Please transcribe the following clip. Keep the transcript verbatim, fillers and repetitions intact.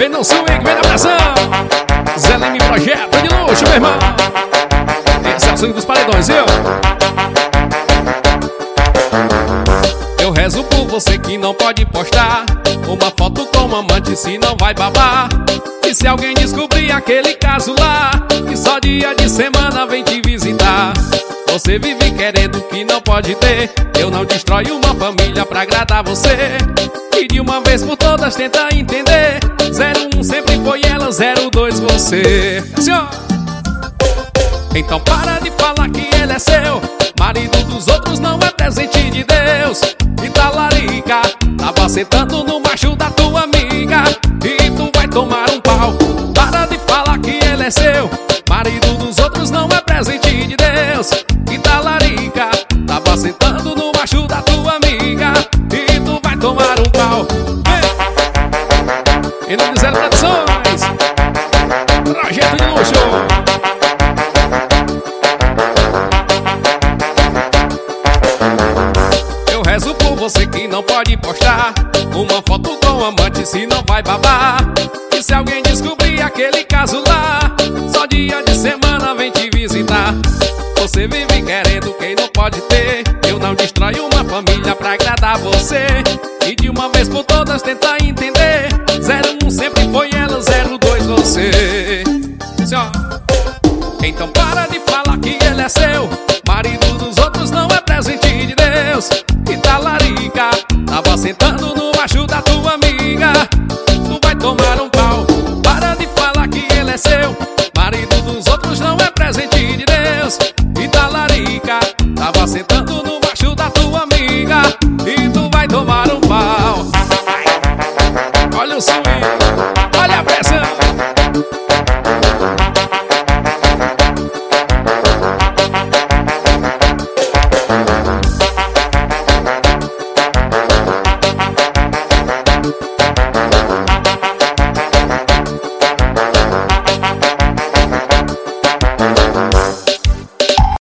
Vem no swing, vem na pressão. Zé Leme Projeto de luxo, meu irmão. Esse é o swing dos paredões, viu? Eu rezo por você que não pode postar uma foto com uma amante, se não vai babar. E se alguém descobrir aquele caso lá, que só dia de semana vem te visitar. Você vive querendo que não pode ter. Eu não destroio uma família pra agradar você. E de uma vez por todas tenta entender. Zero um sempre foi ela, zero dois você. Senhor. Então para de falar que ele é seu. Marido dos outros não é presente de Deus. E talarica, tava sentando no macho da tua amiga. E tu vai tomar um pau. Para de falar que ele é seu. Marido dos outros não é presente de Deus. E talarica, tava sentando no macho da tua amiga. E tu vai tomar um pau. Vem! Em nome de Zero Tradições, Projeto de luxo. Eu rezo por você que não pode postar uma foto com amante, se não vai babar. E se alguém descobrir aquele caso lá, só dia de semana vem te visitar. Você vive querendo quem não pode ter. Eu não destroio uma família pra agradar você. E de uma vez por todas tenta entender. Zero um sempre foi ela, zero dois você. Então para de falar que ele é seu. Marido dos outros não é presente de Deus. E talarica, tava sentando no macho da tua amiga.